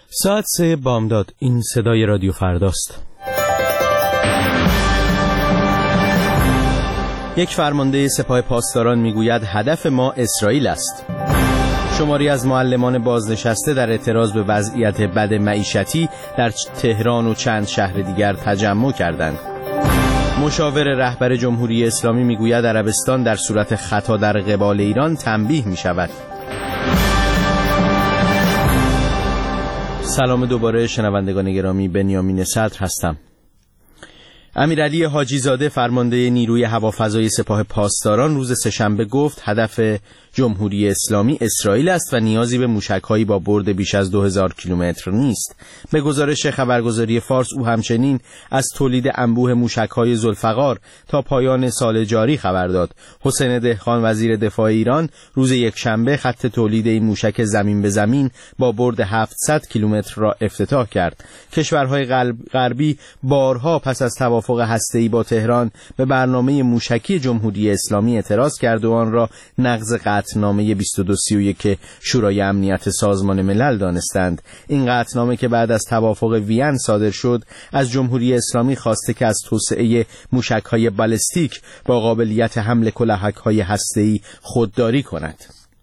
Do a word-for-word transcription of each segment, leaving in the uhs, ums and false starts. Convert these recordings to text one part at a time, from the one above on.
ساعت سه بامداد. این صدای رادیو فرداست. یک فرمانده سپاه پاسداران میگوید هدف ما اسرائیل است. شماری از معلمان بازنشسته در اعتراض به وضعیت بد معیشتی در تهران و چند شهر دیگر تجمع کردند. مشاور رهبر جمهوری اسلامی میگوید عربستان در صورت خطا در قبال ایران تنبیه می شود. سلام دوباره شنوندگان گرامی، بنیامین صدر هستم. امیرعلی حاجی زاده فرمانده نیروی هوافضای سپاه پاسداران روز سه‌شنبه گفت هدف جمهوری اسلامی اسرائیل است و نیازی به موشک‌هایی با برد بیش از دو هزار کیلومتر نیست. به گزارش خبرگزاری فارس او همچنین از تولید انبوه موشک‌های ذوالفقار تا پایان سال جاری خبر داد. حسین دهقان وزیر دفاع ایران روز یکشنبه خط تولید این موشک زمین به زمین با برد هفتصد کیلومتر را افتتاح کرد. کشورهای غربی بارها پس از توافق هسته‌ای با تهران به برنامه موشکی جمهوری اسلامی اعتراض کرد و آن را نقض قطعنامه بیست و دو سی و یک شورای امنیت سازمان ملل دانستند. این قطعنامه که بعد از توافق وین صادر شد از جمهوری اسلامی خواسته که از توسعه موشک‌های بالستیک با قابلیت حمل کلاهک‌های هسته‌ای خودداری کند.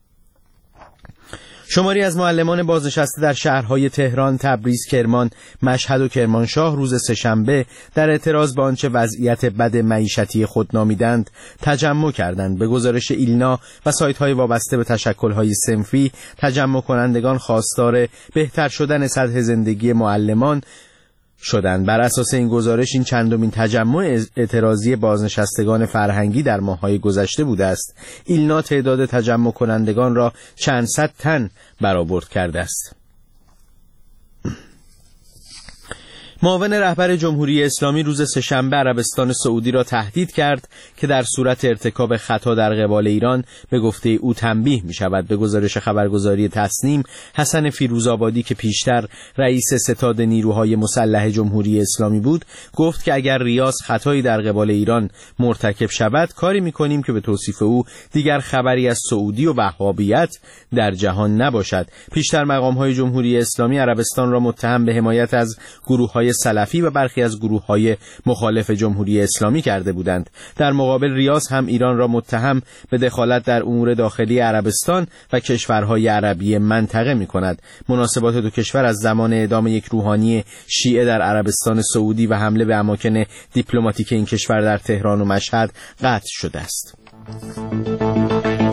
شماری از معلمان بازنشسته در شهرهای تهران، تبریز، کرمان، مشهد و کرمانشاه روز سه‌شنبه در اعتراض به آنچه وضعیت بد معیشتی خود نامیدند تجمع کردند. به گزارش ایلنا و سایت‌های وابسته به تشکل‌های صنفی، تجمع کنندگان خواستار بهتر شدن سطح زندگی معلمان شدند. بر اساس این گزارش این چندمین تجمع اعتراضی بازنشستگان فرهنگی در ماه‌های گذشته بوده است. ایلنا تعداد تجمع کنندگان را چند صد تن برآورد کرده است. معاون رهبر جمهوری اسلامی روز سه‌شنبه عربستان سعودی را تهدید کرد که در صورت ارتکاب خطا در قبال ایران به گفته او تنبیه می شود. به گزارش خبرگزاری تسنیم، حسن فیروزآبادی که پیشتر رئیس ستاد نیروهای مسلح جمهوری اسلامی بود گفت که اگر ریاض خطایی در قبال ایران مرتکب شود کاری می کنیم که به توصیف او دیگر خبری از سعودی و وهابیت در جهان نباشد. پیشتر مقام‌های جمهوری اسلامی عربستان را متهم به حمایت از گروه‌های سلفی و برخی از گروه‌های مخالف جمهوری اسلامی کرده بودند. در مقابل ریاض هم ایران را متهم به دخالت در امور داخلی عربستان و کشورهای عربی منطقه می‌کند. مناسبات دو کشور از زمان اعدام یک روحانی شیعه در عربستان سعودی و حمله به اماکن دیپلماتیک این کشور در تهران و مشهد قطع شده است.